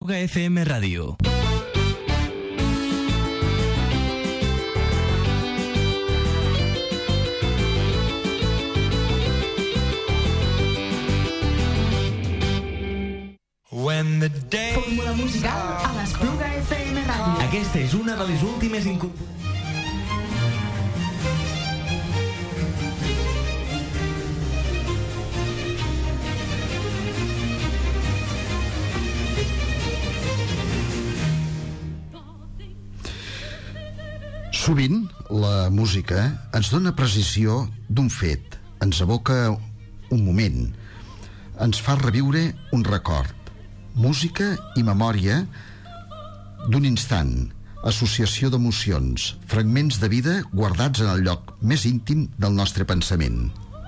L'Espluga FM Ràdio. Fórmula musical a l'Espluga FM Ràdio. Aquesta és una de les últimes incorporacions. Sovint, la música ens dona precisió d'un fet, ens evoca un moment, ens fa reviure un record. Música i memòria d'un instant, associació d'emocions, fragments de vida guardats en el lloc més íntim del nostre pensament.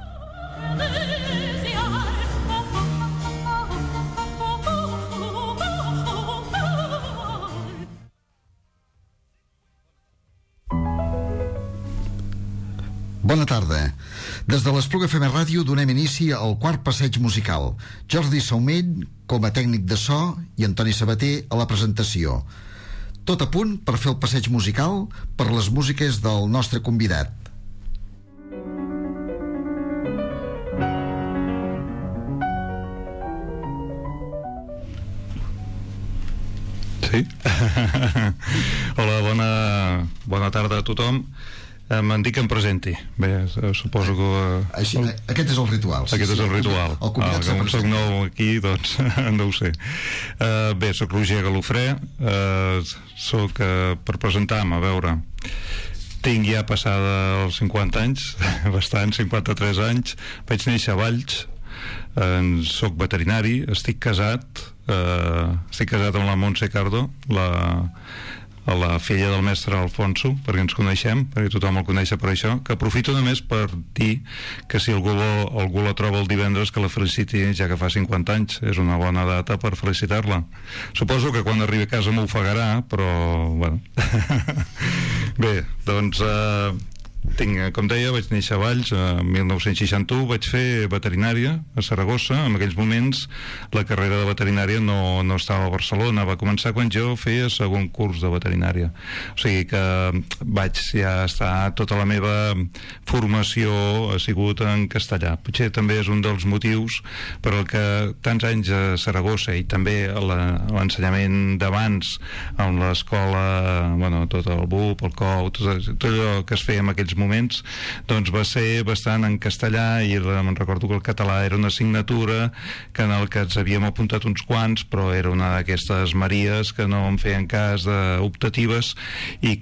Bona tarda. Des de l'Espluga FM Ràdio donem inici al quart passeig musical. Jordi Saumell com a tècnic de so i Antoni Sabater a la presentació. Tot a punt per fer el passeig musical per les músiques del nostre convidat. Sí? Hola, bona tarda a tothom. Em dic que em presenti. Bé, suposo que... Així, aquest és el ritual. Aquest és el ritual. Com soc nou aquí, doncs no ho sé. Bé, soc Roger Galofré. Soc, per presentar-me, a veure, tinc ja passada els 50 anys, bastant, 53 anys. Vaig néixer a Valls. Soc veterinari, estic casat amb la Montse Cardo, la filla del mestre Alfonso, perquè ens coneixem, perquè tothom el coneix per això, que aprofito només per dir que si algú la troba el divendres que la feliciti, ja que fa 50 anys. És una bona data per felicitar-la. Suposo que quan arribi a casa m'ofegarà, però bueno. Bé, doncs com deia, vaig néixer a Valls en 1961, vaig fer veterinària a Saragossa. En aquells moments la carrera de veterinària no estava a Barcelona, va començar quan jo feia segon curs de veterinària, o sigui que vaig ja estar, tota la meva formació ha sigut en castellà. Potser també és un dels motius per al que tants anys a Saragossa i també l'ensenyament d'abans amb l'escola, bueno, tot el BUP, el COU, tot allò que es feia en aquells moments, doncs va ser bastant en castellà, i me'n recordo que el català era una assignatura que en el que ens havíem apuntat uns quants, però era una d'aquestes maries que no em feien cas d'optatives i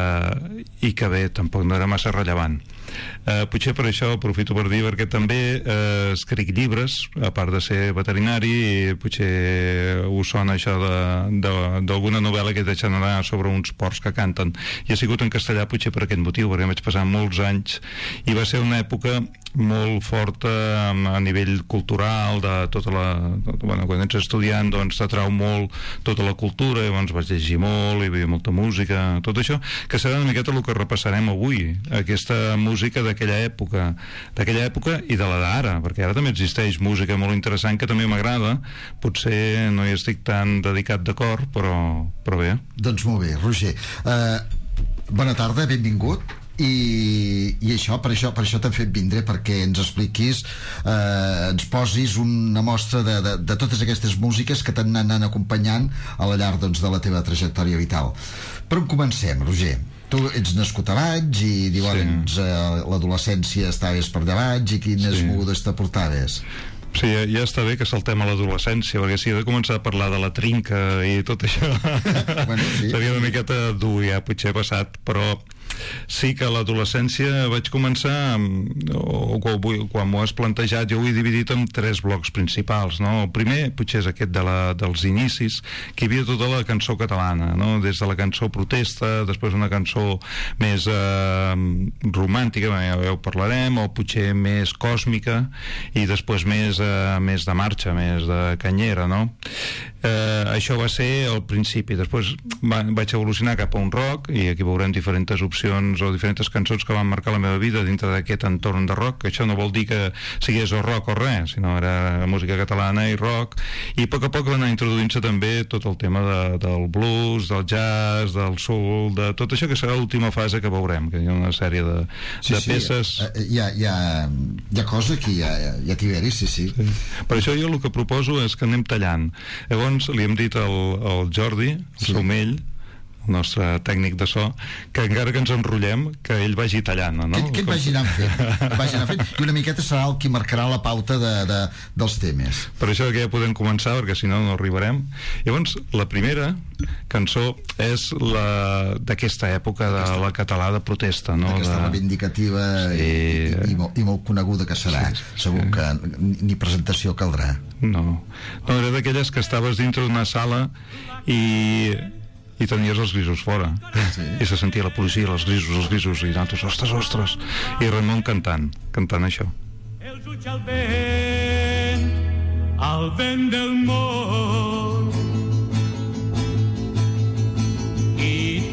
que bé, tampoc no era massa rellevant. Potser per això aprofito per dir, perquè també escric llibres, a part de ser veterinari, i potser us sona això d'alguna novel·la que he de generar sobre uns porcs que canten, i ha sigut en castellà potser per aquest motiu, perquè vaig passar molts anys i va ser una època molt forta a nivell cultural, de tota quan ets estudiant doncs t'atrau molt tota la cultura, i llavors vaig llegir molt, hi havia molta música, tot això, que serà una miqueta el que repassarem avui, aquesta música d'aquella època i de la d'ara, perquè ara també existeix música molt interessant que també m'agrada. Potser no hi estic tan dedicat de cor, però bé. Doncs molt bé, Roger, bona tarda, benvingut. I això, per això t'hem fet vindre, perquè ens expliquis, ens posis una mostra de totes aquestes músiques que t'han anat acompanyant al llarg de la teva trajectòria vital. Per on comencem, Roger? Tu ets nascut a Valls i llavors l'adolescència estaves per allà Valls, i quines mogudes t'aportaves? Sí, ja està bé que saltem a l'adolescència, perquè si he de començar a parlar de la trinca i tot això seria una miqueta dur, ja potser passat, però sí que a l'adolescència vaig començar, o quan m'ho has plantejat, jo ho he dividit en 3 blocs principals, no? El primer potser és aquest dels inicis, que hi havia tota la cançó catalana, no? Des de la cançó protesta, després una cançó més romàntica, ja ho parlarem, o potser més còsmica, i després més de marxa, més de canyera, no? Això va ser el principi. Després vaig evolucionar cap a un rock, i aquí veurem diferents opcions cançons o diferents cançons que van marcar la meva vida dintre d'aquest entorn de rock, que això no vol dir que sigués o rock o res, sinó era música catalana i rock, i a poc va anar introduint-se també tot el tema del blues, del jazz, del soul, de tot això que serà l'última fase que veurem, que hi ha una sèrie de peces. Hi ha cosa aquí, hi ha tiberi, sí. Per això jo el que proposo és que anem tallant. Llavors li hem dit al Jordi, el Somell, el nostre tècnic de so, que encara que ens enrotllem, que ell vagi tallant, no? Que ell vagi anant fent, i una miqueta serà el qui marcarà la pauta dels temes. Per això que ja podem començar, perquè si no arribarem. Llavors, la primera cançó és d'aquesta època de la català de protesta, no? Aquesta reivindicativa i molt coneguda que serà. Segur que ni presentació caldrà. No, era d'aquelles que estaves dintre d'una sala i tenies els grisos fora, i se sentia la policia, els grisos, i nosaltres, ostres, i Ramon cantant això. El jutge al vent del món, i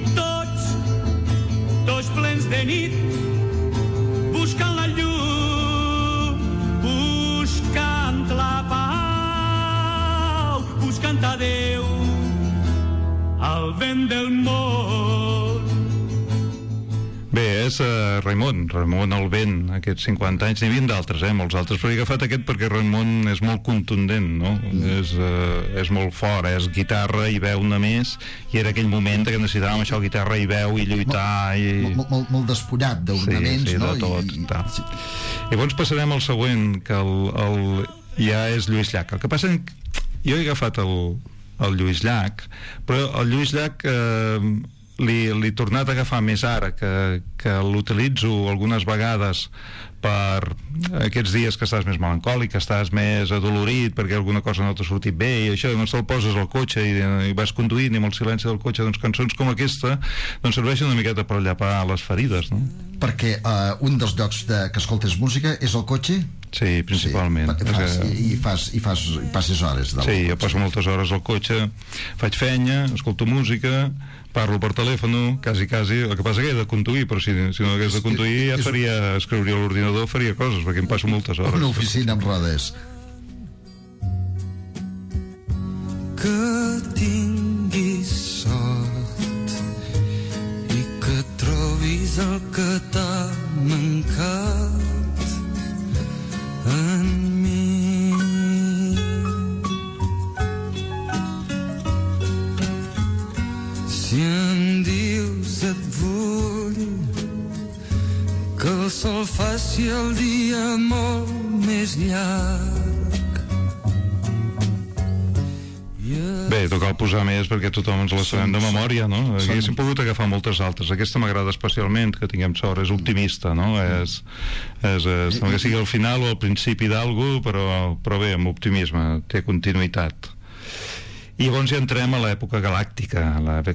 tots plens de nit, buscant la llum, buscant la pau, buscant a Déu al vent del món. Bé, és Raimon el vent, aquests 50 anys. N'hi havia d'altres, molts altres, però he agafat aquest perquè Raimon és molt contundent, no? És molt fort, és guitarra i veu només, i era aquell moment que necessitàvem això, guitarra i veu i lluitar molt despullat d'ornaments, no? Sí, de tot. I llavors passarem al següent, que ja és Lluís Llach. El que passa és que jo he agafat el Lluís Llach, però el Lluís Llach li he tornat a agafar més ara, que l'utilitzo algunes vegades per aquests dies que estàs més melancòlic, que estàs més adolorit perquè alguna cosa no t'ha sortit bé, i això, doncs te'l poses al cotxe i vas conduint, i amb el silenci del cotxe, doncs cançons com aquesta doncs serveixen una miqueta per llapar les ferides, no? Perquè un dels llocs que escoltes música és el cotxe? Sí, principalment. I passes hores. Sí, jo passo moltes hores al cotxe, faig feina, escolto música, parlo per telèfon, quasi. El que passa que he de conduir, però si no hagués de conduir ja escriuria a l'ordinador, faria coses, perquè em passo moltes hores. Una oficina amb rodes. Que tinguis sort i que trobis el que t'ha mancat en mi. Si em dius et vull, que el sol faci el dia molt més llarg. Bé, toca posar més perquè tothom ens la sabem de memòria, no? Haguéssim pogut agafar moltes altres. Aquesta m'agrada especialment, que tinguem sort, és optimista, no? Sembla que sigui al final o al principi d'algú, però bé, amb optimisme, té continuïtat. I llavors ja entrem a l'època galàctica,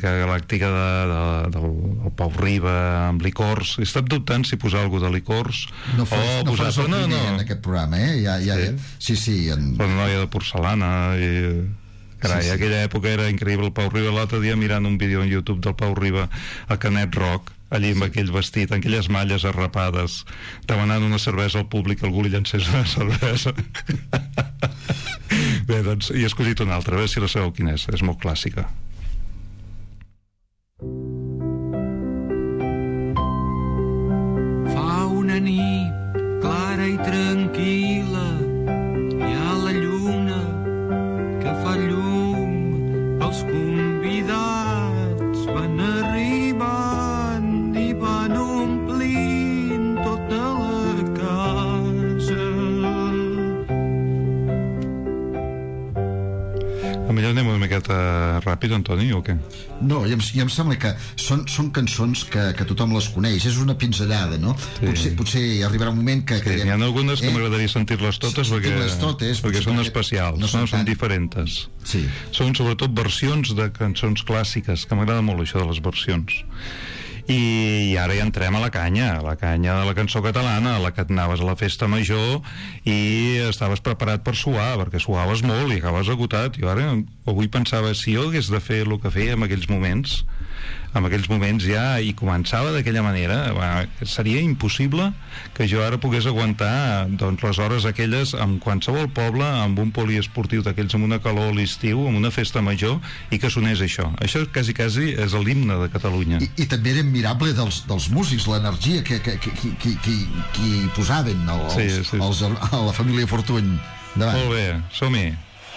del Pau Riba amb Licors. He estat dubtant si posar alguna de Licors no fos el primer en aquest programa, Sí. La noia de porcelana Carai, aquella època era increïble. El Pau Riba, l'altre dia mirant un vídeo en YouTube del Pau Riba a Canet Rock, allí amb aquell vestit, amb aquelles malles arrapades, demanant una cervesa al públic, algú li llancés una cervesa. Bé, doncs he escollit una altra, a veure si la sabeu quina és molt clàssica. Fa una nit clara i tranquil·la, hi ha la lluna que fa llum, els convidats van arribant i van omplint tota la casa. A millor anem una miqueta ràpid, Antoni, o què? No, i em sembla que són cançons que tothom les coneix, és una pinzellada, no? Sí. Potser arribarà un moment que... Sí, n'hi ha algunes que m'agradaria sentir-les totes perquè són especials, són diferents. Sí. Són sobretot versions de cançons clàssiques, que m'agrada molt això de les versions. I ara ja entrem a la canya de la cançó catalana, la que et anaves a la festa major i estaves preparat per suar, perquè suaves molt i acabaves agotat. Jo ara avui pensava, si jo hagués de fer el que feia en aquells moments, en aquells moments ja, i començava d'aquella manera, seria impossible que jo ara pogués aguantar doncs, les hores aquelles en qualsevol poble, amb un poliesportiu d'aquells, amb una calor a l'estiu, amb una festa major, i que sonés això. Això quasi és l'himne de Catalunya. I també era admirable dels músics, l'energia que posaven a la família Fortuny. Davant. Molt bé, som-hi.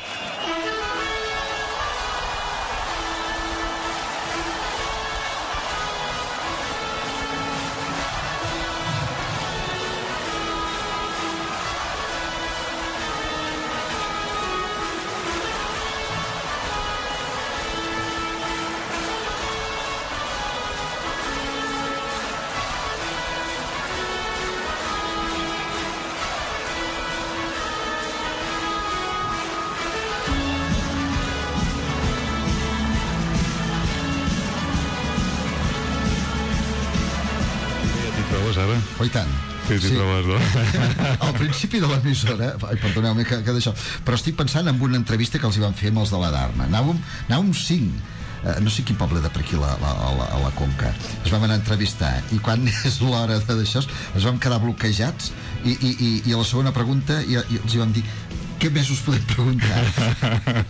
Oh, i tant. Sí. Al principi de l'emissora, perdoneu-me que d'això, però estic pensant en una entrevista que els hi van fer amb els de la Dharma. Anàvem 5, no sé quin poble de per aquí a la Conca. Es vam anar a entrevistar i quan és l'hora d'això ens vam quedar bloquejats i a la segona pregunta els hi vam dir: què més us podem preguntar?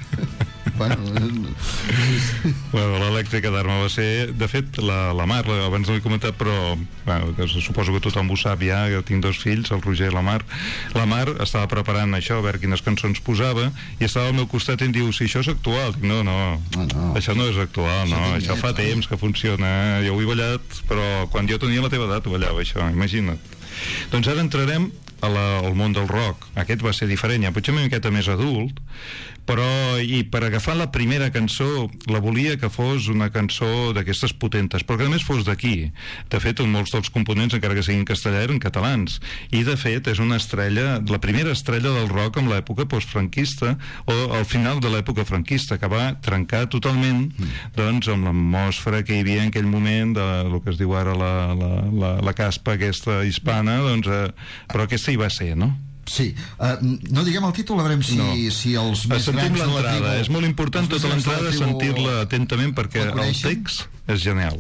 Bueno, l'elèctrica d'Arma va ser, de fet, la Mar, abans no l'he comentat, però suposo que tothom ho sap ja, jo tinc 2 fills, el Roger i la Mar. La Mar estava preparant això, a veure quines cançons posava, i estava al meu costat i em diu: si això és actual. Dic, no, això no és actual, no, això fa temps que funciona, jo ho he ballat, però quan jo tenia la teva edat ho ballava, això, imagina't. Doncs ara entrarem al món del rock. Aquest va ser diferent, ja potser una miqueta més adult, però i per agafar la primera cançó la volia que fos una cançó d'aquestes potentes, però que a més fos d'aquí. De fet, molts dels components, encara que siguin en castellà, eren catalans, i de fet és una estrella, la primera estrella del rock en l'època postfranquista, o al final de l'època franquista, que va trencar totalment doncs amb l'atmosfera que hi havia en aquell moment del que es diu ara la caspa aquesta hispana, doncs, però aquesta hi va ser, no? Sí, no diguem el títol, a veurem si els més grans de la tribu... És molt important tota l'entrada sentir-la atentament perquè el text és genial.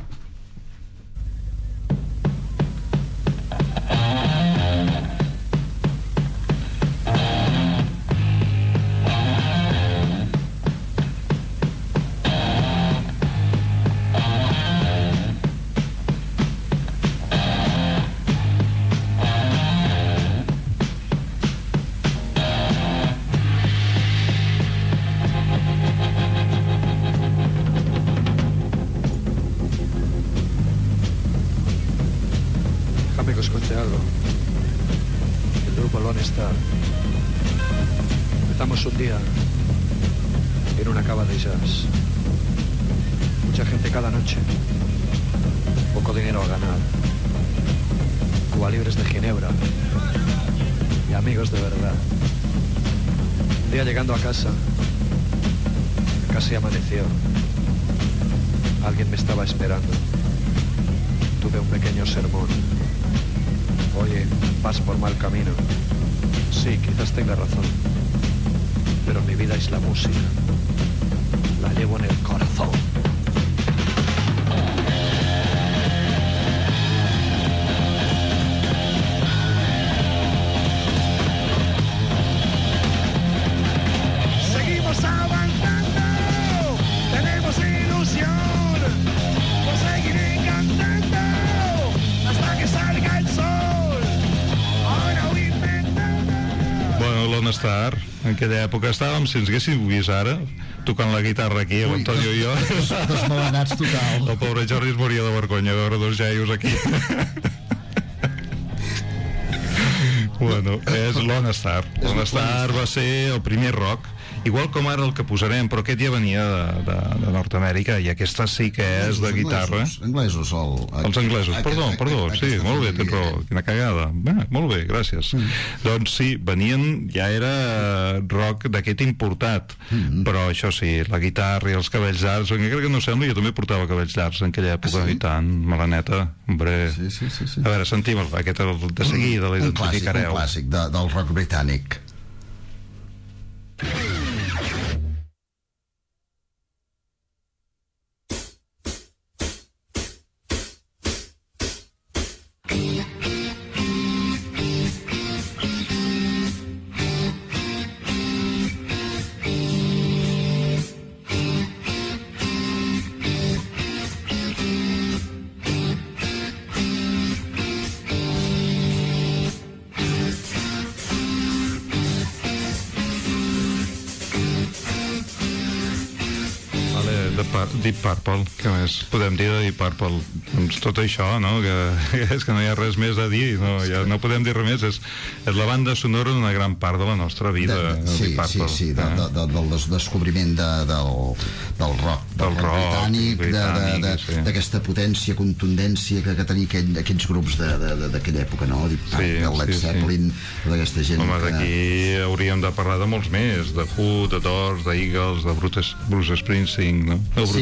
Empezamos un día en una cava de jazz. Mucha gente cada noche, poco dinero a ganar, Cuba libres de Ginebra y amigos de verdad. Un día llegando a casa, casi amaneció. Alguien me estaba esperando. Tuve un pequeño sermón. Oye, vas por mal camino. Sí, quizás tenga razón, pero mi vida es la música. La llevo en el corazón. Seguimos avanzando, tenemos ilusión, por seguir encantando hasta que salga el sol. Lone Star, en aquella època estàvem, si ens haguéssim vist ara, tocant la guitarra aquí, l'Antonio i jo. Desmelenats total. El pobre Jordi es moria de vergonya de veure 2 jaios aquí. Bueno, és Lone Star. Lone Star va ser el primer rock, igual com ara el que posarem, però aquest ja venia de Nord-Amèrica, i aquesta sí que és de guitarra. Els anglesos. Els anglesos, perdó, sí, molt bé, tens raó, quina cagada. Molt bé, gràcies. Doncs sí, venien, ja era rock d'aquest importat, però això sí, la guitarra i els cabells llargs, encara que no sembli, jo també portava cabells llargs en aquella època, i tant, melaneta, hombre. Sí. A veure, sentim aquest de seguida, l'identificareu. Un clàssic del rock britànic. Vale, Deep Purple, què més podem dir de Deep Purple? Doncs tot això, no? Que és que no hi ha res més a dir, no, ja no podem dir res més, és la banda sonora d'una gran part de la nostra vida, Deep Purple. Sí, del descobriment del rock britànic, d'aquesta potència, contundència que tenia aquells grups d'aquella època, no? Deep Purple, Led Zeppelin, d'aquesta gent. Home, d'aquí hauríem de parlar de molts més, de Who, de Doors, de Eagles, de Bruce Springsteen, no?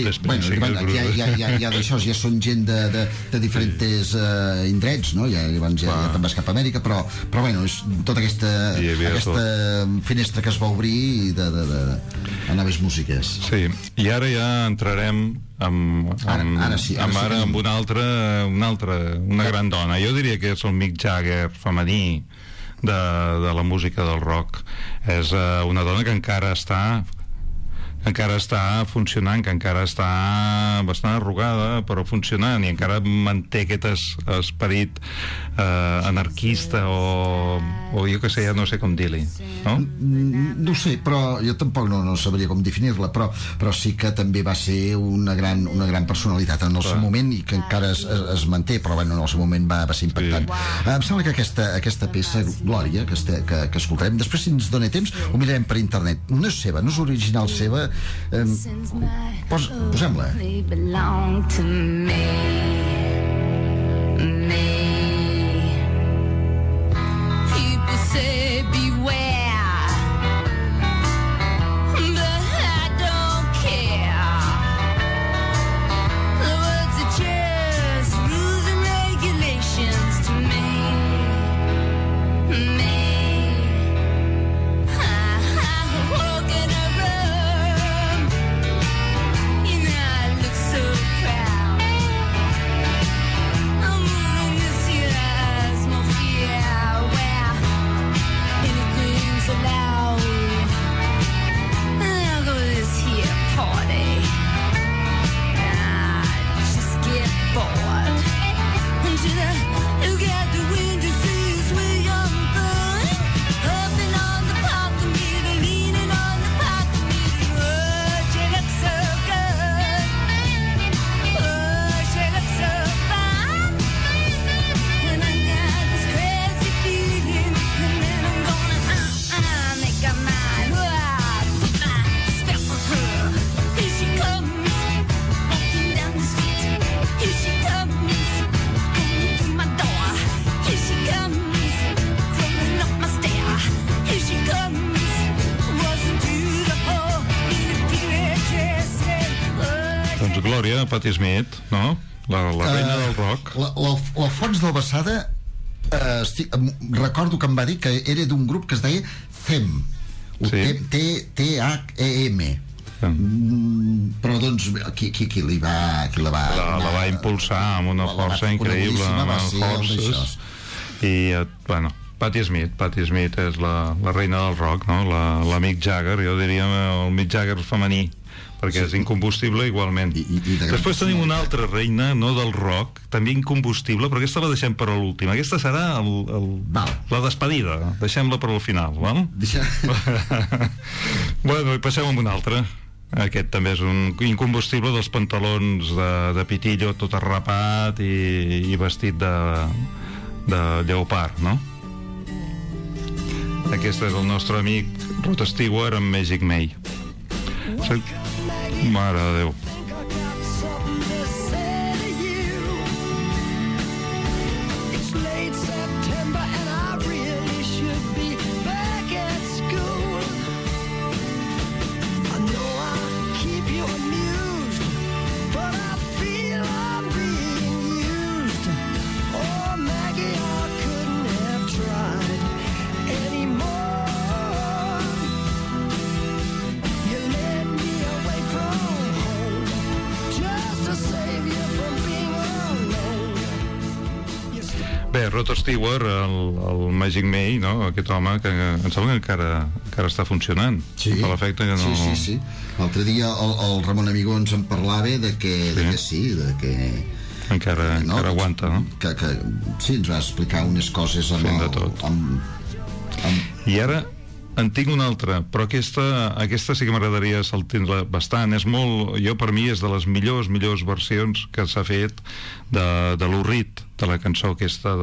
Ja d'això, ja són gent de diferents indrets, no? Ja te'n vas cap a Amèrica, però bueno, és tota aquesta finestra que es va obrir a noves músiques. Sí, i ara ja entrarem amb una gran dona. Jo diria que és el Mick Jagger femení de la música del rock. És una dona que encara està funcionant, que encara està bastant arrugada, però funcionant, i encara manté aquest esperit anarquista o jo que sé, ja no sé com dir-li, no? No ho sé, però jo tampoc no sabria com definir-la, però sí que també va ser una gran personalitat en el seu moment, i que encara es manté, però bueno, en el seu moment va ser impactant. Em sembla que aquesta peça, Glòria, que escoltarem, després, si ens dona temps, ho mirarem per internet. No és seva, no és original seva. Posem-la. People say beware, but I don't care. The words are just rules and regulations to me. I've woken up, you know I look so proud. I'm moving this year's more fear, where anything's allowed. I'll go to this here party, I just get bored. And should I look out the window, see you swing on the gun, hopping on the parking meter, leaning on the parking meter. Oh, she looks so good. Oh, she looks so fine. And I got this crazy feeling, and then I'm gonna make her mine. Oh, put my spell on her. Here she comes, walking down the street. Here she comes, going through my door. Here she comes, crawling up my stair. Here she comes, wasn't to the hole in a period dress. Doncs Glòria, Patti Smith, no? La reina del rock. L'Alfons del Bassada, recordo que em va dir que era d'un grup que es deia THEM, T-H-E-M. Però doncs qui la va impulsar amb una força increïble, amb forces, i bueno, Patti Smith és la reina del rock, no? La Mick Jagger, jo diria el Mick Jagger femení, perquè és incombustible igualment. Després tenim una altra reina, no del rock, també incombustible, però aquesta la deixem per a l'última. Aquesta serà la despedida, deixem-la per al final, val? Bueno, i passem amb una altra. Aquest també és un incombustible, dels pantalons de pitillo tot arrapat i vestit de lleopard, no? Aquest és el nostre amic Rod Stewart amb Magic May. Mare de Déu. Bé, Rod Stewart, el Magic May, no? Aquest home que em sembla que encara està funcionant. Sí, per l'efecte que no... sí. L'altre dia el Ramon Amigó ens en parlava de que encara aguanta, no? Sí, ens va explicar unes coses de tot. I ara en tinc una altra, però aquesta sí que m'agradaria sentir-la bastant. És molt, per mi és de les millors versions que s'ha fet de l'Urrit, de la cançó aquesta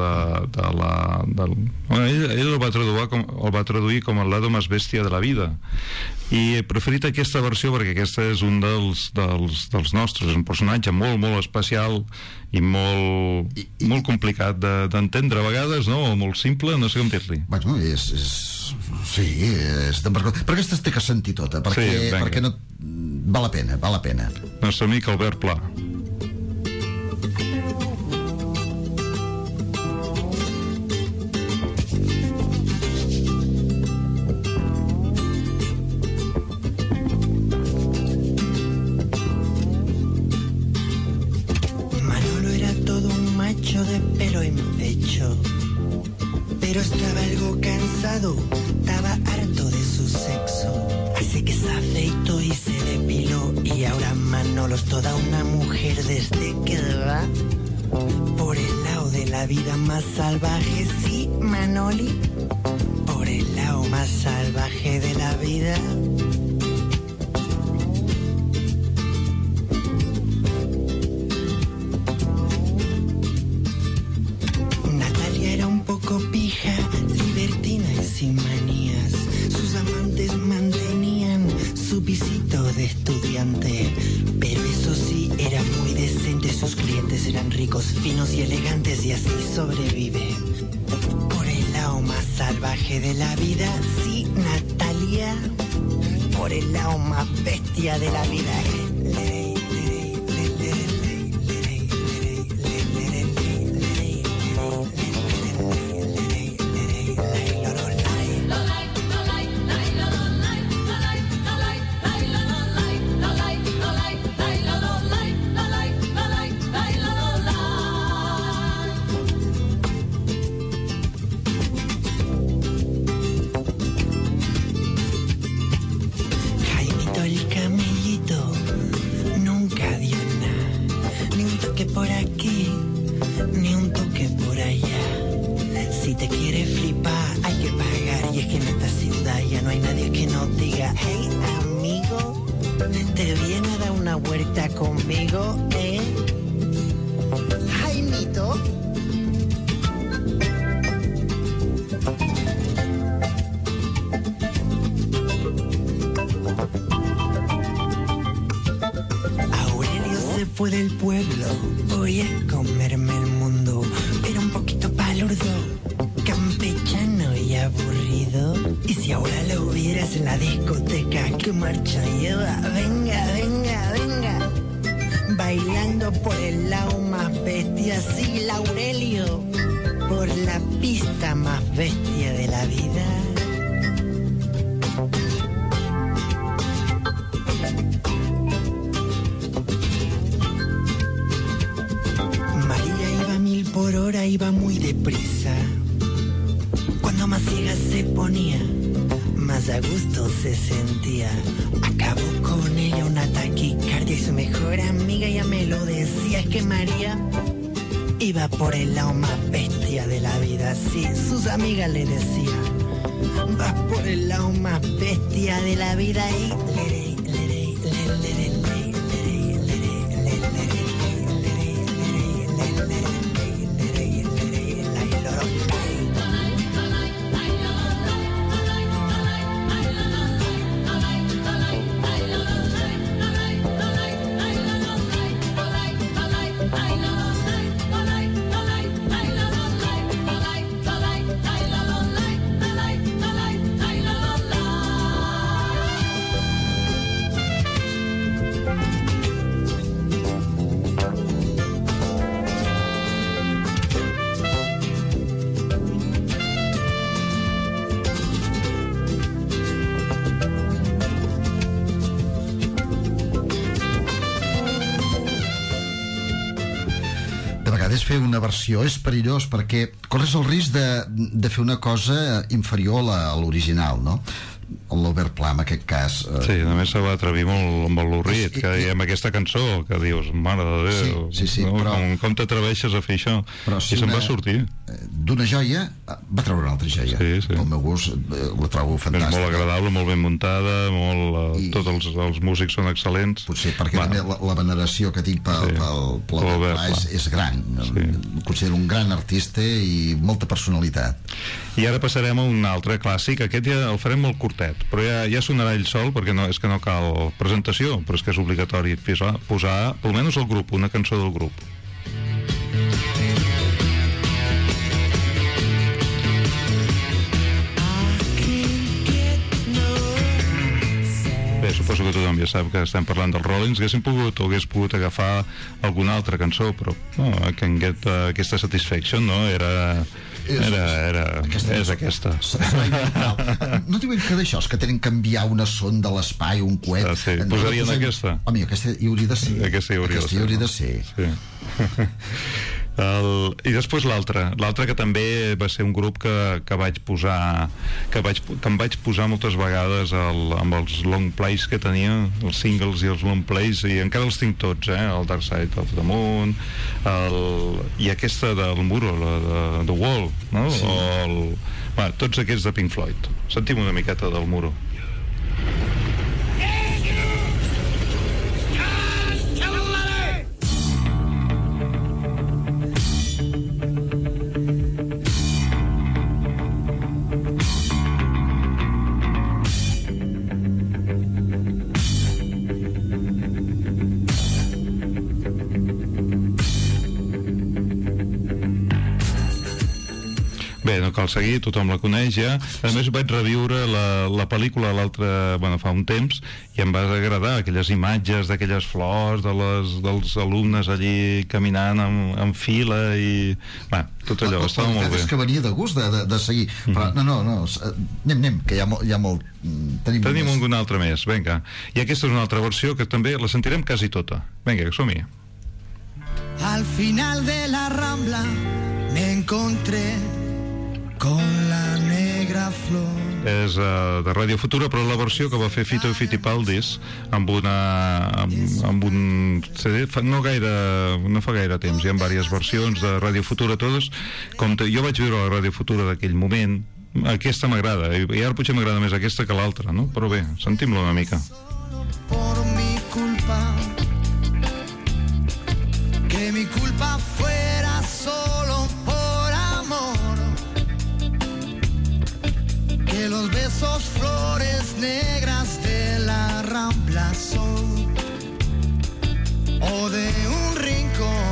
ell el va traduir com el lado más bestia de la vida, i he preferit aquesta versió perquè aquesta és un dels nostres, un personatge molt especial i molt complicat d'entendre a vegades, no? O molt simple, no sé com dir-li. Bueno, sí, però aquesta es té que sentir tota, perquè no, val la pena. Nostre amic Albert Pla. Manolo era todo un macho de pelo en pecho, pero estaba algo cansado, estaba harto de su sexo, así que se afeitó y se depiló, y ahora Manolo es toda una mujer desde que va por el lado de la vida más salvaje. Sí, Manoli, por el lado más salvaje de la vida. Natalia era un poco pija, libertina y sin manías. Sus amantes mantenían su pisito de estudiante, pero eso sí, era muy decente. Sus clientes eran ricos, finos y elegantes, y así sobrevive por el lado más salvaje de la vida. Sí, Natalia, por el lado más bestia de la vida. Fue del pueblo, voy a comerme el mundo. Era un poquito palurdo, campechano y aburrido. Y si ahora lo hubieras en la discoteca, ¿qué marcha lleva? Venga, venga, venga. Bailando por el lado más bestia, sí, Laurelio, por la pista más bestia de la vida. Por hora iba muy deprisa. Cuando más ciega se ponía, más a gusto se sentía. Acabó con ella una taquicardia y su mejor amiga ya me lo decía. Es que María iba por el lado más bestia de la vida. Sí, sus amigas le decían, vas por el lado más bestia de la vida. Y fer una versió és perillós perquè corres el risc de fer una cosa inferior a l'original, no? l'Obert Pla, en aquest cas. Sí, a més se va atrevir molt amb l'Urrit, que diem aquesta cançó, que dius, mare de Déu, sí, no? però... com t'atreveixes a fer això? Si I se'n va sortir. D'una joia va treure una altra joia. Sí. Pel meu gust la trobo fantàstica. És molt agradable, molt ben muntada, tots els músics són excel·lents. Potser perquè també la veneració que tinc pel Pla és gran. Considero un gran artista i molta personalitat. I ara passarem a un altre clàssic. Aquest ja el farem molt curtet, però ja sonarà ell sol, perquè és que no cal presentació, però és que és obligatori posar almenys el grup, una cançó del grup. Bé, suposo que tothom ja sap que estem parlant dels Rollins. Hagués pogut agafar alguna altra cançó, però no, Can Get aquesta Satisfaction, no? És aquesta. No diuen que d'això és que tenen que enviar una sonda a l'espai, un coet. Posarien aquesta? Home, aquesta hi hauria de ser. Aquesta hi hauria de ser. Sí. I després l'altre que també va ser un grup que em vaig posar moltes vegades amb els long plays que tenia, els singles i els long plays, i encara els tinc tots, el Dark Side of the Moon, i aquesta del Muro, la de The Wall, no? Sí. Tots aquests de Pink Floyd. Sentim una miqueta del Muro. Bé, no cal seguir, tothom la coneix ja. A més vaig reviure la pel·lícula fa un temps, i em va agradar aquelles imatges d'aquelles flors, dels alumnes allí caminant en fila, i tot allò estava molt bé. És que venia de gust de seguir, però no, anem, que hi ha molt. Tenim un altre més, vinga. I aquesta és una altra versió que també la sentirem quasi tota. Vinga, som-hi. Al final de la Rambla me encontré con la negra flor. És de Radio Futura, però la versió que va fer Fito i Fitipaldis amb un CD no fa gaire temps. Hi ha diverses versions de Radio Futura, totes. Jo vaig viure la Radio Futura d'aquell moment. Aquesta m'agrada, i ara potser m'agrada més aquesta que l'altra, no? Però bé, sentim-la una mica. Por mi culpa, que mi culpa fuera solo por amor, que los besos flores negras de la Rambla son, o de un rincón,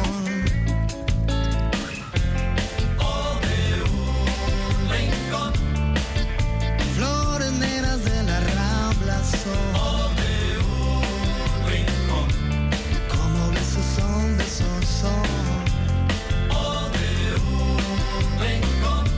o de un rincón, flores negras de la Rambla son, o de un rincón, como besos son, besos son, o de un rincón.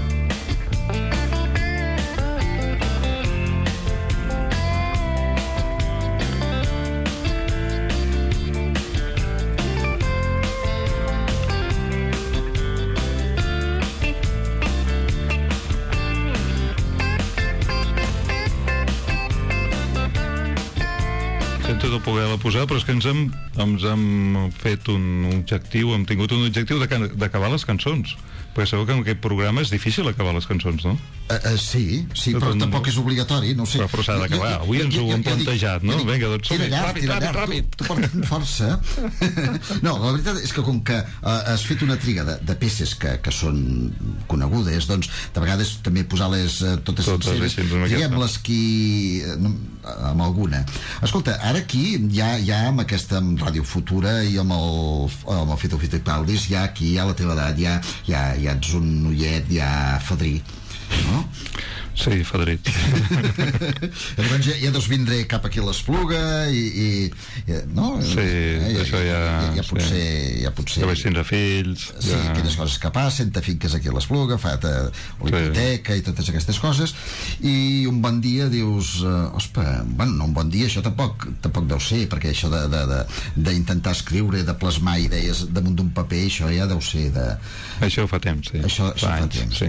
Sento de poder-la posar, però és que ens hem fet un objectiu, hem tingut un objectiu d'acabar les cançons, perquè sabeu que en aquest programa és difícil acabar les cançons, no? Sí, però tampoc és obligatori, no ho sé. Però s'ha d'acabar, avui ens ho hem plantejat, no? Vinga, doncs som-hi, ràpid. Tu portes força. No, la veritat és que com que has fet una triga de peces que són conegudes, doncs de vegades també posar-les totes senceres, diguem-les amb alguna. Escolta, ara aquí ja amb aquesta Ràdio Futura i amb el Fito Fitipaldis, ja aquí a la teva edat ja ets un noiet ja fadrí, no? Sí, fadrit. Llavors ja deus vindre cap aquí a l'Espluga no? Sí, això ja potser ja vaig tindre fills, sí, aquelles coses que passen, te finques aquí a l'Espluga, fa la biblioteca i totes aquestes coses, i un bon dia dius, no un bon dia, això tampoc deu ser, perquè això d'intentar escriure, de plasmar idees damunt d'un paper, això ja deu ser això fa temps, sí. Això fa temps, no?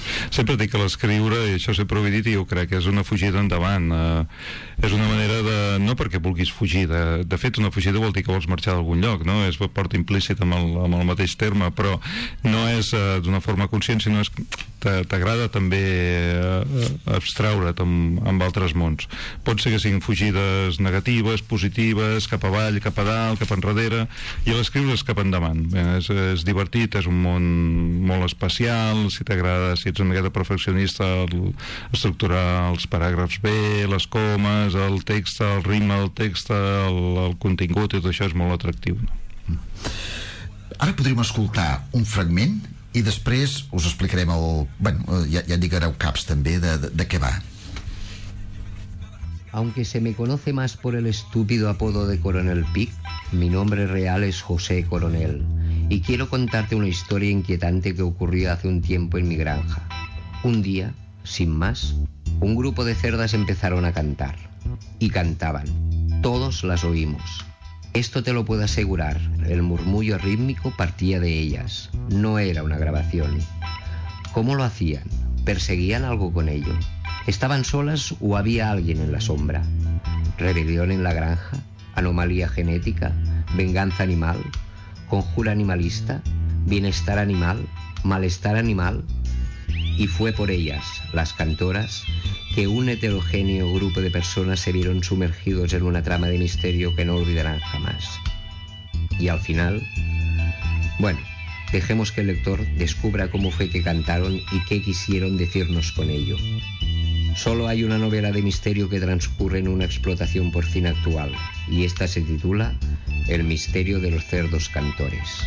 Sempre dic que l'escriure, i això sempre ho he dit i jo crec que és una fugida endavant, és una manera de... no perquè vulguis fugir, de fet una fugida vol dir que vols marxar d'algun lloc, no? És part implícit amb el mateix terme, però no és d'una forma conscient, sinó és t'agrada també abstraure't amb altres mons. Pot ser que siguin fugides negatives, positives, cap avall, cap a dalt, cap enrere, i l'escriure és cap endavant. És divertit, és un món molt especial, si t'agrada, si ets una miqueta perfeccionista, estructurar els paràgrafs bé, les comes, el text, el ritme del text, el contingut, i tot això és molt atractiu, no? Ara podríem escoltar un fragment i després us explicarem ja lligareu caps també de què va. Aunque se me conoce más por el estúpido apodo de Coronel Pic, mi nombre real es José Coronel, y quiero contarte una historia inquietante que ocurrió hace un tiempo en mi granja. Un día, sin más, un grupo de cerdas empezaron a cantar, y cantaban. Todos las oímos. Esto te lo puedo asegurar, el murmullo rítmico partía de ellas, no era una grabación. ¿Cómo lo hacían? ¿Perseguían algo con ello? ¿Estaban solas o había alguien en la sombra? ¿Rebelión en la granja? ¿Anomalía genética? ¿Venganza animal? ¿Conjura animalista? ¿Bienestar animal? ¿Malestar animal? Y fue por ellas, las cantoras, que un heterogéneo grupo de personas se vieron sumergidos en una trama de misterio que no olvidarán jamás. Y al final, bueno, dejemos que el lector descubra cómo fue que cantaron y qué quisieron decirnos con ello. Solo hay una novela de misterio que transcurre en una explotación porcina actual, y esta se titula El misterio de los cerdos cantores.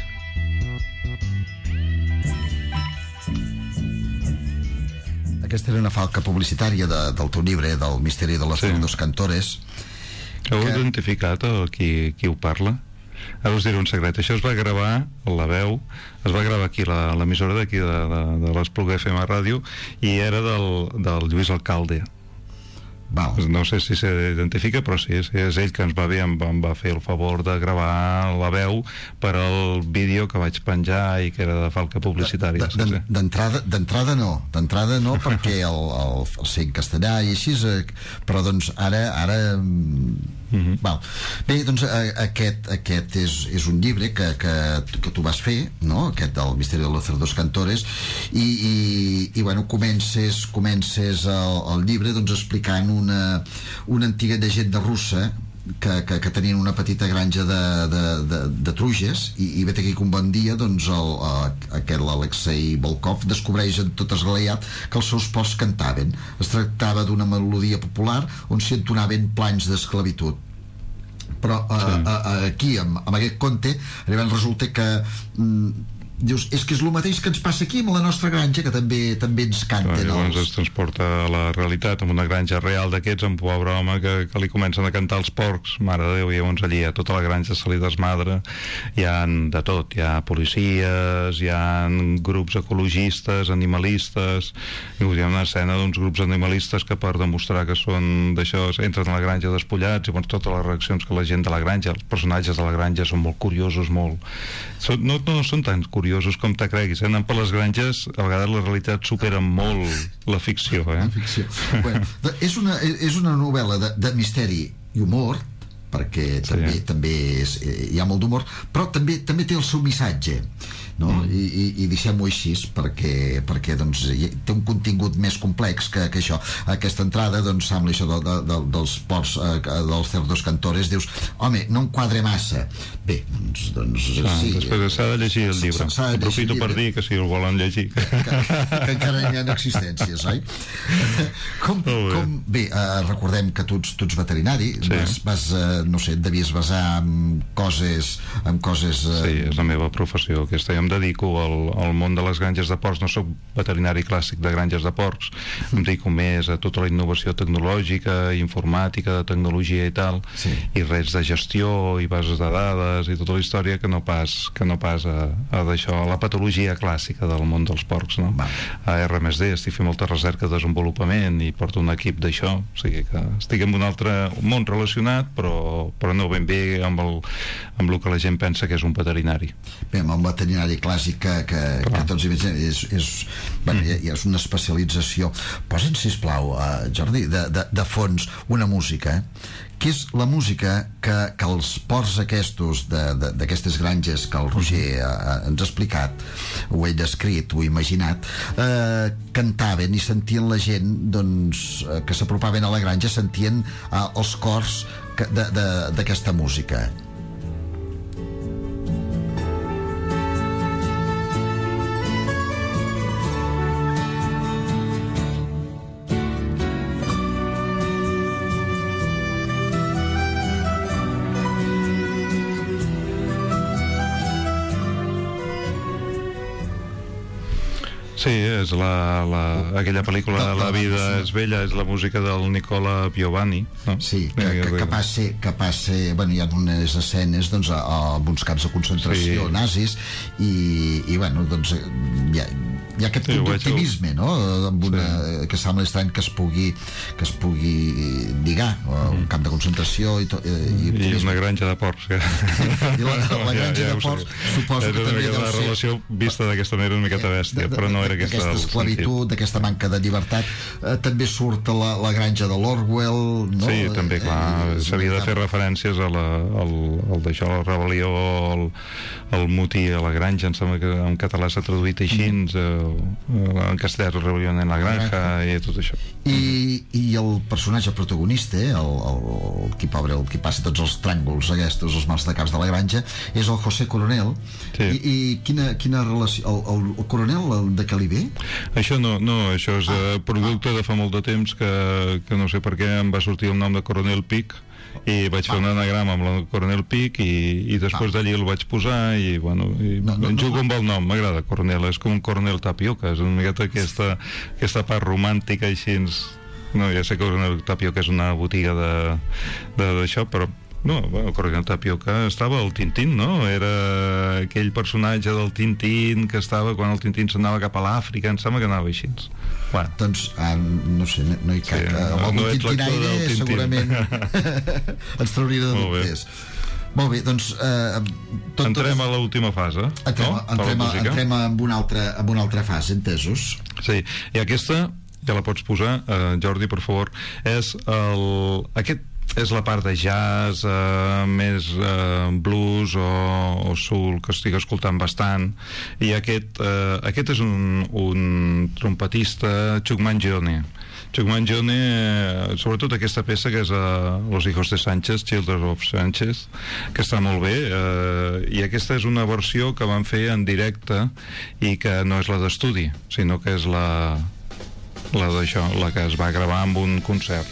Aquesta era una falca publicitària del teu llibre, del misteri de los cerdos cantores. Heu identificat qui ho parla? Ara us diré un secret. Això es va gravar, la veu, es va gravar aquí a l'emissora d'aquí de l'Espluga FM Ràdio, i era del Lluís Alcalde. Val. No sé si s'identifica, però sí, és ell que em va fer el favor de gravar la veu per al vídeo que vaig penjar i que era de falca publicitària. D'entrada no, perquè el sé en castellà i així, però doncs ara val. Bé, doncs aquest és un llibre que tu vas fer, no? Aquest del misteri de los cerdos cantores, i bueno, comences el llibre doncs explicant una antiga llegenda russa que tenien una petita granja de truges, i vet aquí que un bon dia doncs l'Alexei Volkov descobreix en tot esglaiat que els seus porcs cantaven. Es tractava d'una melodia popular on s'hi entonaven planys d'esclavitud. Però aquí, amb aquest conte, resulta que dius, és que és el mateix que ens passa aquí amb la nostra granja, que també ens canten. Llavors es transporta a la realitat, amb una granja real d'aquests, amb un pobre home que li comencen a cantar els porcs, mare de Déu, i llavors allí a tota la granja se li desmadra. Hi ha de tot, hi ha policies, hi ha grups ecologistes, animalistes, hi ha una escena d'uns grups animalistes que, per demostrar que són d'això, entren a la granja despullats, i llavors totes les reaccions que la gent de la granja, els personatges de la granja són molt curiosos, no són tan curiosos com te creguis, anant per les granges, a vegades la realitat supera molt la ficció, La ficció. Bueno, és una novel·la de misteri i humor, perquè també hi ha molt d'humor, però també té el seu missatge, no? I deixem-ho així perquè doncs, té un contingut més complex que això. Aquesta entrada doncs sembla això dels porcs, dels cerdos cantores, dius, home, no em quadra massa. Bé, doncs sí. Després s'ha de llegir el llibre. Aprofito per dir que si el volen llegir que encara hi ha existències, oi? Bé, recordem que tu ets veterinari, vas no sé, et devies basar en coses... Sí, és la meva professió aquesta. Jo em dedico al món de les granges de porcs. No soc veterinari clàssic de granges de porcs, em dedico més a tota la innovació tecnològica, informàtica, de tecnologia i tal, i res de gestió i bases de dades i tota la història que no pas a d'això, a la patologia clàssica del món dels porcs, no? A R+D estic fent molta recerca de desenvolupament i porto un equip d'això, o sigui que estic en un altre món relacionat, però però no ben bé amb el que la gent pensa que és un veterinari. Bé, amb un veterinari clàssic que tots imaginem és una especialització. Posen, sisplau, Jordi, de fons una música, que és la música que els ports aquests d'aquestes granges que el Roger ens ha explicat, ho he descrit, ho he imaginat, cantaven i sentien la gent, doncs, que s'apropaven a la granja, sentien els cors d'aquesta música. Sí, és aquella pel·lícula La vida és bella, és la música del Nicola Piovani, no? Sí, que passa, bueno, hi ha unes escenes, doncs, amb uns camps de concentració nazis i bueno, doncs hi ha aquest punt d'optimisme, no? Que sembla estrany que es pugui lligar un camp de concentració i una granja de porcs. I la granja de porcs suposo que també deu ser... La relació vista d'aquesta manera una miqueta bèstia, però no era aquesta esclavitud, d'aquesta manca de llibertat. També surt la granja de l'Orwell, no? Sí, també, clar, s'havia de fer referències al d'això, la rebel·lió, el motí a la granja, em sembla que en català s'ha traduït així, en castellà Rebel·lió en la granja i tot això. I el personatge protagonista, el qui passa tots els tràngols aquests, els mals de caps de la granja, és el José Coronel. I quina relació... El Coronel, de què li ve? Això no, això és producte de fa molt de temps que no sé per què em va sortir el nom de Coronel Pic i vaig fer un anagrama amb el Coronel Pic i després d'allí el vaig posar i bueno, em jugo amb el nom, m'agrada Coronel, és com un Coronel Tapioca, és una miqueta aquesta part romàntica així, no, ja sé que Coronel Tapioca és una botiga d'això, però no, bueno, Coronel Tapioca estava al Tintín, no? Era aquell personatge del Tintín que estava quan el Tintín s'anava cap a l'Àfrica, em sembla que anava així. Bueno. Doncs, no sé, no hi cap. Amb algun tintinaire segurament ens trauria de dubtes. Molt bé, doncs... Entrem a l'última fase. Entrem en una altra fase, entesos? Sí, i aquesta, ja la pots posar, Jordi, per favor, aquest és la part de jazz, més blues o soul, que estic escoltant bastant, i aquest és un trompetista, Chuck Mangione. Chuck Mangione, sobretot aquesta peça que és Los hijos de Sánchez, Children of Sánchez, que està molt bé, i aquesta és una versió que van fer en directe i que no és la d'estudi, sinó que és la que es va gravar amb un concert.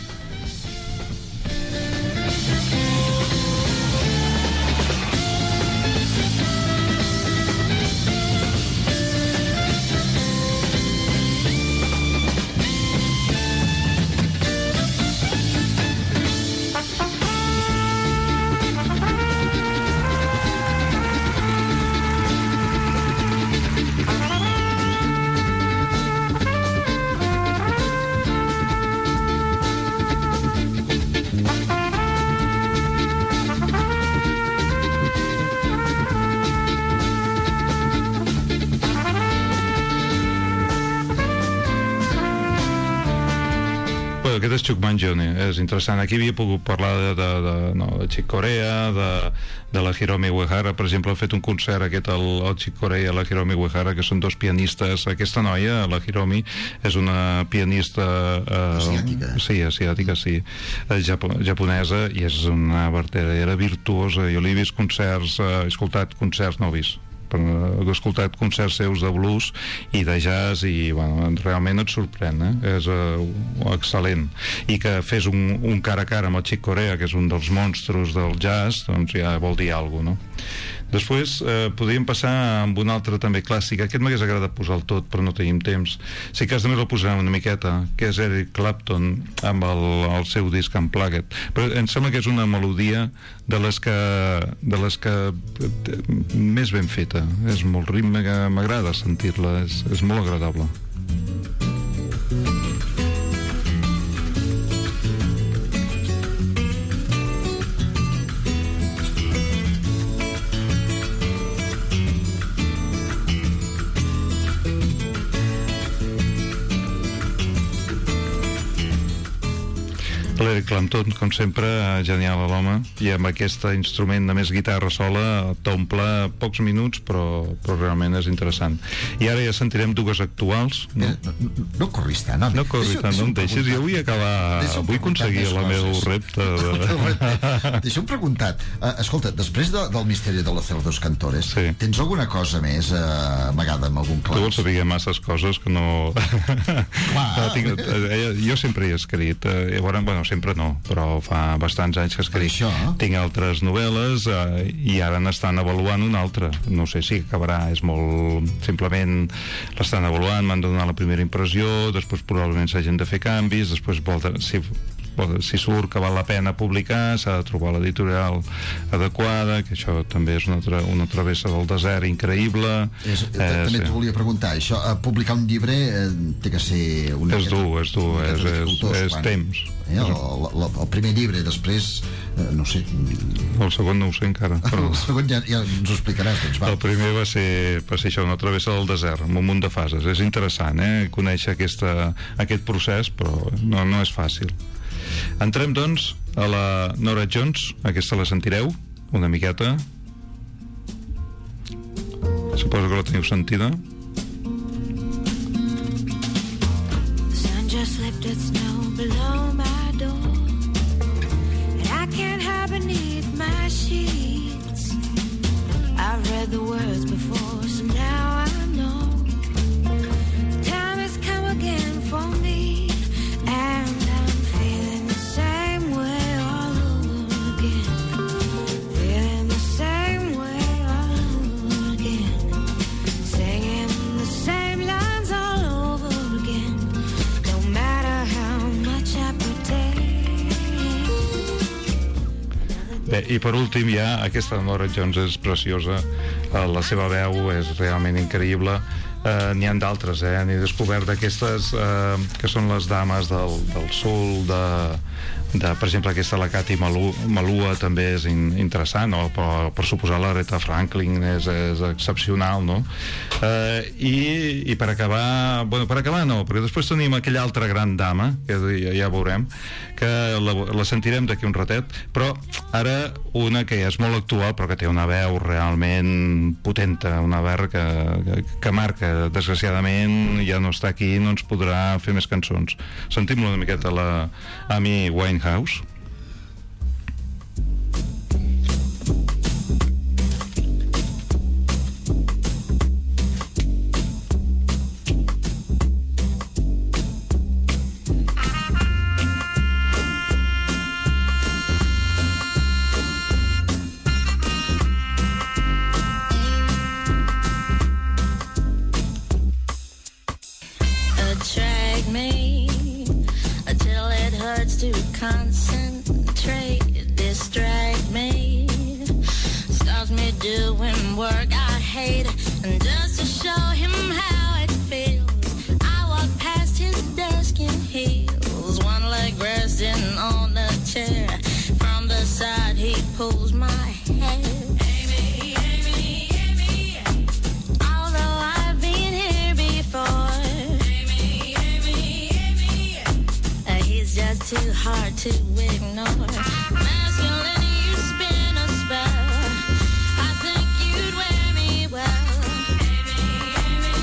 Aquest és Chuck Mangione, és interessant. Aquí havia pogut parlar de Chick Corea, de la Hiromi Uehara, per exemple, ha fet un concert aquest, el Chick Corea i la Hiromi Uehara, que són dos pianistes. Aquesta noia, la Hiromi, és una pianista asiàtica. Sí, asiàtica, sí, japonesa, i és una verdadera virtuosa. Jo li he vist concerts, he escoltat concerts, no he vist, he escoltat concerts seus de blues i de jazz i bueno, realment et sorprèn, és excel·lent, i que fes un cara a cara amb el Chick Corea, que és un dels monstros del jazz, doncs ja vol dir alguna cosa, no? Després podríem passar amb un altre també clàssic. Aquest m'hagués agradat posar el tot, però no tenim temps. Si cas també el posarem una miqueta, que és Eric Clapton amb el seu disc Unplugged. Però em sembla que és una melodia de les que més ben feta. És molt ritme, que m'agrada sentir-la, és molt agradable. Eric Clapton, com sempre, genial l'home, i amb aquest instrument de més guitarra sola t'omple pocs minuts, però realment és interessant. I ara ja sentirem dues actuals. No corris tant, home. No corris tant, no em deixes. Jo vull acabar, vull aconseguir el meu repte. Deixa'm preguntar, escolta, després del misteri de los cerdos cantores, tens alguna cosa més amagada amb algun clau? Tu vols saber masses coses que no... Jo sempre he escrit, bueno, sempre no, però fa bastants anys que escric. Tinc altres novel·les i ara n'estan avaluant una altra. No sé si acabarà, és molt... Simplement l'estan avaluant, m'han donat la primera impressió, després probablement s'hagin de fer canvis, després si surt que val la pena publicar, s'ha de trobar l'editorial adequada, que això també és una travessa del desert increïble. També t'ho volia preguntar, això, publicar un llibre té que ser... És dur, és temps. El primer llibre, després, no sé... El segon no ho sé encara. El segon ja ens ho explicaràs, doncs va. El primer va ser això, una travessa del desert, amb un munt de fases. És interessant, conèixer aquest procés, però no és fàcil. Entrem, doncs, a la Norah Jones. Aquesta la sentireu una miqueta. Suposo que la teniu sentida. The sun just left its snow below my door, and I can't hide beneath my sheets. I've read the words before, so now I know the time has come again for me, and Bé, i per últim ja, aquesta Norah Jones és preciosa, la seva veu és realment increïble. N'hi ha d'altres, n'he descobert d'aquestes que són les dames del soul, per exemple aquesta la Katy Malua també és interessant, no? Per suposar l'Aretha Franklin és excepcional, no? I per acabar no, perquè després tenim aquella altra gran dama, que ja veurem, que la sentirem d'aquí un ratet, però ara una que és molt actual però que té una veu realment potenta, una veu que marca. Desgraciadament ja no està aquí, no ens podrà fer més cançons. Sentim una miqueta la Amy Winehouse. Concentrate, distract me, stops me doing work I hate, and just to show him how it feels, I walk past his desk in heels, one leg resting on the chair, from the side he pulls my hair. Amy, Amy, Amy, although I've been here before, Amy, Amy, Amy, he's just too hard to ignore. Masculine, you spin a spell, I think you'd wear me well. Amy, Amy,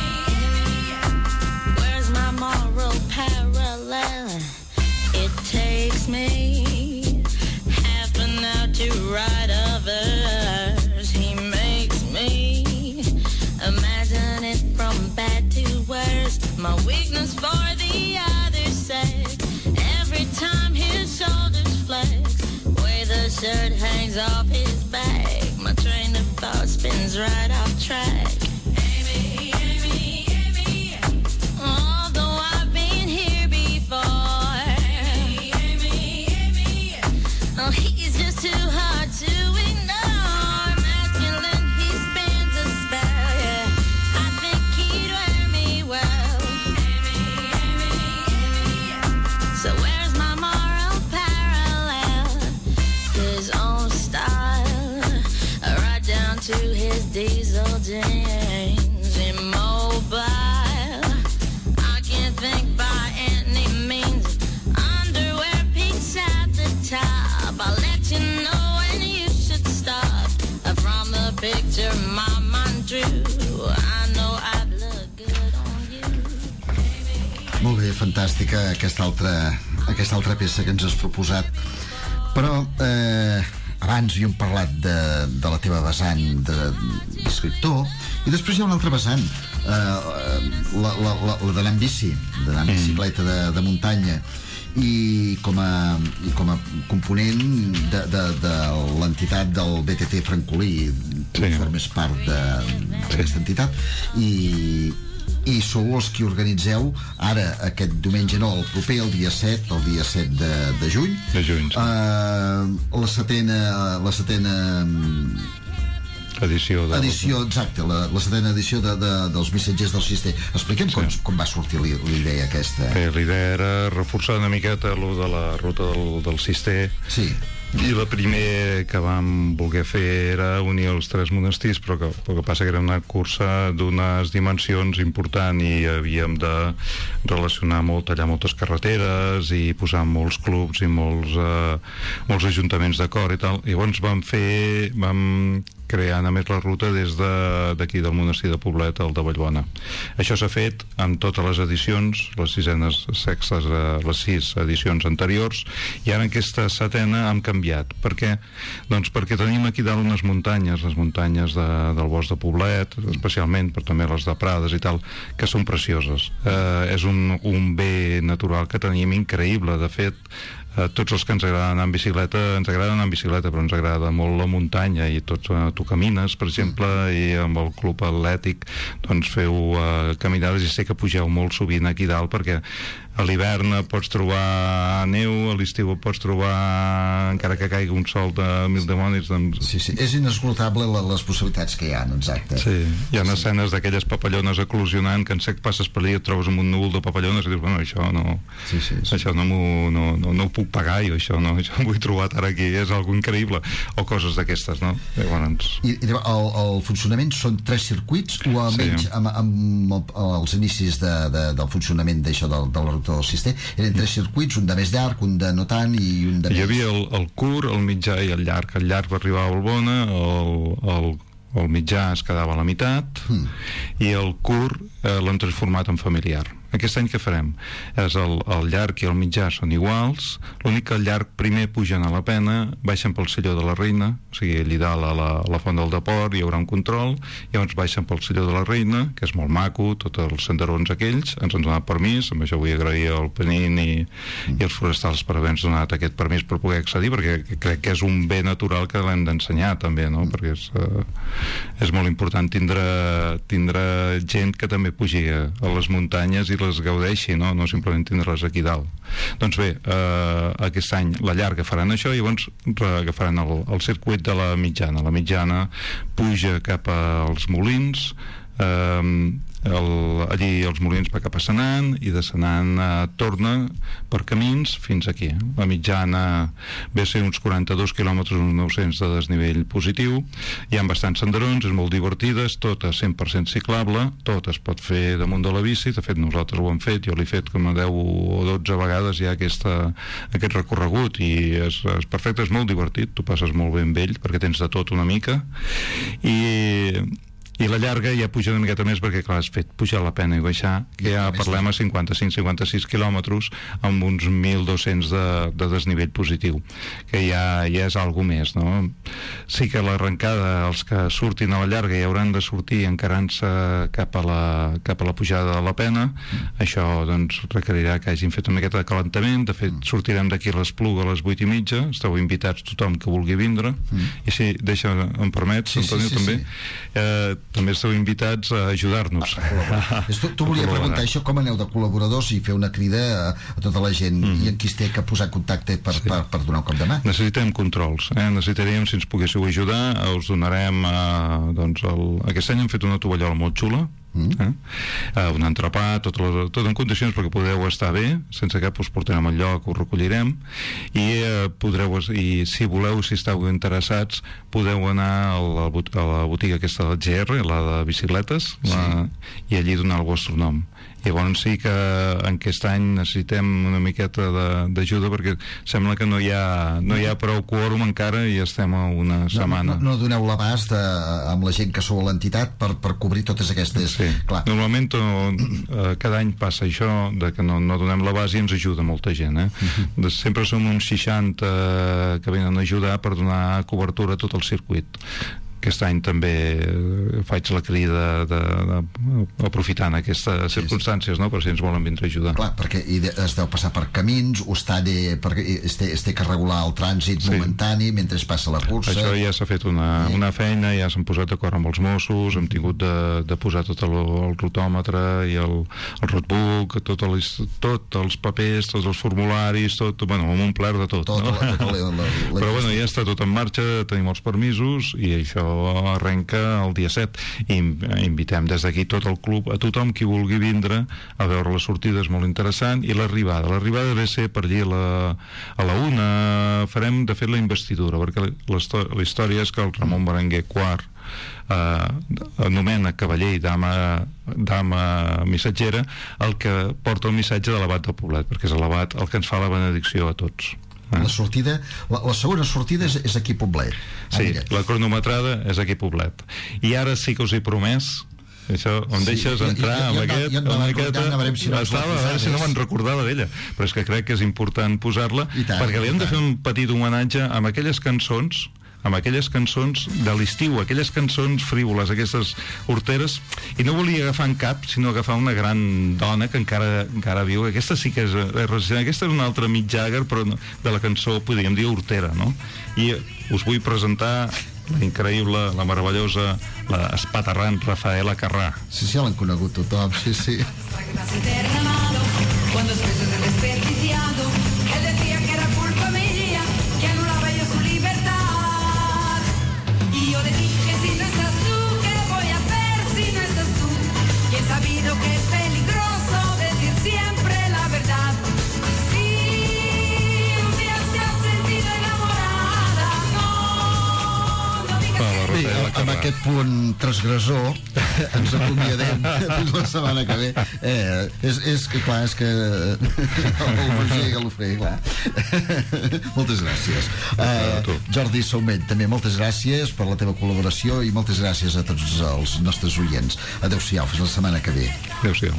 Amy, where's my moral parallel? It takes me half an hour to write a verse. He makes me imagine it from bad to worse. My weakness for the other sex. Every time his shoulders flex, way the shirt hangs off his back, my train of thought spins right off track. Amy, Amy, Amy, although I've been here before, Amy, Amy, Amy, oh, he's just too hard to ignore. Masculine, he spins a spell, yeah, I think he'd wear me well. Amy, Amy, Amy, so where's my moral parallel? His own style, right down to his diesel jeans. Immobile, I can't think by any means. Underwear peeks out picture in my mind true. I know I'd look good on you. Molt bé, fantàstica aquesta altra peça que ens has proposat. Però abans havíem parlat de la teva vessant d'escriptor, i després hi ha una altra vessant, la d'anar en bici, d'anar en bicicleta de muntanya, i com a component de l'entitat del BTT Francolí. Tu formes part d'aquesta entitat i sou els qui organitzeu ara aquest diumenge, no, el proper, el dia 7 de juny, la setena edició, exacte, la setena edició dels Missatgers del Cister. Expliquem com va sortir la idea aquesta. Bé, la idea era reforçar una miqueta allò de la ruta del Cister. Sí. I la primer que vam voler fer era unir els 3 monestirs, però el que passa que era una cursa d'unes dimensions important i havíem de relacionar molt, tallar moltes carreteres i posar molts clubs i molts ajuntaments d'acord i tal. I llavors vam crear a més la ruta des d'aquí del monestir de Poblet al de Vallbona. Això s'ha fet amb totes les edicions, les 6 edicions anteriors, i ara en aquesta setena hem canviat. Per què? Doncs perquè tenim aquí dalt unes muntanyes, les muntanyes del bosc de Poblet, especialment, però també les de Prades i tal, que són precioses. És un bé natural que tenim increïble. De fet, tots els que ens agrada anar en bicicleta, però ens agrada molt la muntanya, i tu camines, per exemple, i amb el club atlètic doncs feu caminades, i sé que pugeu molt sovint aquí dalt, perquè a l'hivern pots trobar neu, a l'estiu pots trobar, encara que caigui un sol de mil dimonis, doncs... Sí, és inesgotable les possibilitats que hi ha, exacte. Sí, hi ha escenes d'aquelles papallones eclosionant que en sec passes per allà i et trobes amb un núvol de papallones i dius, bueno, això no ho puc pagar, jo això vull trobar ara aquí, és algo increïble, o coses d'aquestes, no? I el funcionament són 3 circuits, o almenys amb els inicis del funcionament d'això de la ruta del Cister, eren 3 circuits, un de més llarg, un de no tant i un de més... Hi havia el curt, el mitjà i el llarg. El llarg va arribar a Vallbona, el mitjà es quedava a la meitat i el curt l'hem transformat en familiar. Aquest any què farem? El llarg i el mitjà són iguals, l'únic que el llarg primer pugen a la Pena, baixen pel Silló de la Reina, o sigui, allà dalt a la Font del Deport hi haurà un control, i llavors baixen pel Silló de la Reina, que és molt maco, tots els senderons aquells, ens han donat permís, amb això vull agrair al Penin i els forestals per haver-nos donat aquest permís per poder accedir, perquè crec que és un bé natural que l'hem d'ensenyar també, no? Perquè és molt important tindre gent que també pugi a les muntanyes i les gaudeixi, no simplement tindre-les aquí dalt. Doncs bé, aquest any la llarga faran això, i llavors agafaran el circuit de la mitjana. La mitjana puja cap als Molins, allí els Molins va cap a Senan, i de Senan torna per camins fins aquí. La mitjana ve a ser uns 42 quilòmetres, uns 900 de desnivell positiu. Hi ha bastants senderons, és molt divertida, és tota 100% ciclable, tot es pot fer damunt de la bici. De fet nosaltres ho hem fet, jo l'he fet com a 10 o 12 vegades ja aquest recorregut, i és perfecte, és molt divertit, tu passes molt bé amb ell perquè tens de tot una mica, i la llarga ja puja una miqueta més perquè, clar, has fet pujar la Pena i baixar, que ja parlem a 55-56 quilòmetres amb uns 1.200 de desnivell positiu, que ja és algo més, no? Sí que l'arrencada, els que surtin a la llarga ja hauran de sortir encarant-se cap a la pujada de la Pena. Això doncs requerirà que hagin fet una miqueta de calentament. De fet, sortirem d'aquí a l'Espluga a les 8:30, esteu invitats tothom que vulgui vindre, i si em permets, Antonio, també també esteu invitats a ajudar-nos. Tu volia preguntar això, com aneu de col·laboradors, i fer una crida a tota la gent, i en qui es té que posar en contacte per donar un cop de mà? Necessitem controls, necessitaríem, si ens poguéssiu ajudar, us donarem aquest any hem fet una tovallola molt xula, un entrepà, tot en condicions perquè podeu estar bé, sense cap us portarem al lloc, us recollirem, i si voleu, si esteu interessats, podeu anar a la botiga aquesta del GR, la de bicicletes, i allí donar el vostre nom, Llavors sí que en aquest any necessitem una miqueta d'ajuda, perquè sembla que no hi ha prou quòrum encara i estem a una setmana. No doneu l'abast amb la gent que sou a l'entitat per cobrir totes aquestes... Sí. Clar. Normalment cada any passa això de que no donem l'abast i ens ajuda molta gent, Sempre som uns 60 que venen a ajudar per donar cobertura a tot el circuit. Aquest any també faig la crida aprofitant aquestes circumstàncies, no? Per si ens volen vindre a ajudar. Clar, perquè es deu passar per camins, perquè es té que regular el trànsit momentani mentre es passa la cursa. Això ja s'ha fet una feina, ja s'han posat d'acord amb els Mossos, hem tingut de posar tot el rutòmetre i el roadbook, tots els papers, tots els formularis, amb un pler de tot. Però bueno, ja està tot en marxa, tenim els permisos i això arrenca el dia 7 i invitem des d'aquí tot el club, a tothom qui vulgui vindre a veure la sortida, és molt interessant, i l'arribada ve ser per allí a la 1 farem de fet la investidura, perquè la història és que el Ramon Berenguer IV anomena cavaller i dama missatgera el que porta el missatge de l'abat del poblet, perquè és l'abat el que ens fa la benedicció a tots. La segona sortida és aquí Poblet. Sí, la cronometrada és aquí Poblet. I ara sí que us he promès, això, em deixes entrar amb aquest, a veure si no me'n recordava d'ella, però és que crec que és important posar-la, perquè li hem de fer un petit homenatge amb aquelles cançons de l'estiu, aquelles cançons frívoles, aquestes horteres, i no volia agafar en cap, sinó agafar una gran dona que encara viu. Aquesta sí que és resistent, aquesta és una altra Mick Jagger, però de la cançó, podríem dir, hortera, no? I us vull presentar la increïble, la meravellosa, la espaterrant Rafaela Carrà. Sí, l'han conegut tothom, sí. Cuando spesso se desperdiciado, él decía que era culpa mía, que anulaba yo su libertad. Y yo le dije, si no estás tú, ¿qué voy a hacer si no estás tú? Y he sabido que es peligroso decir siempre la verdad. Si un día te has sentido enamorada, no digas Bé, amb aquest punt transgressor ens acomiadem fins la setmana que ve. És que el Roger Galofré, clar. Moltes gràcies. Jordi Saumet, també moltes gràcies per la teva col·laboració i moltes gràcies a tots els nostres oients. Adéu-siau, fins la setmana que ve. Adéu-siau.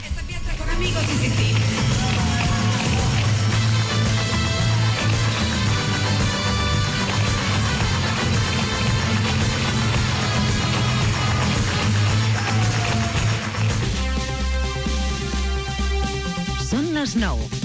Són les 9.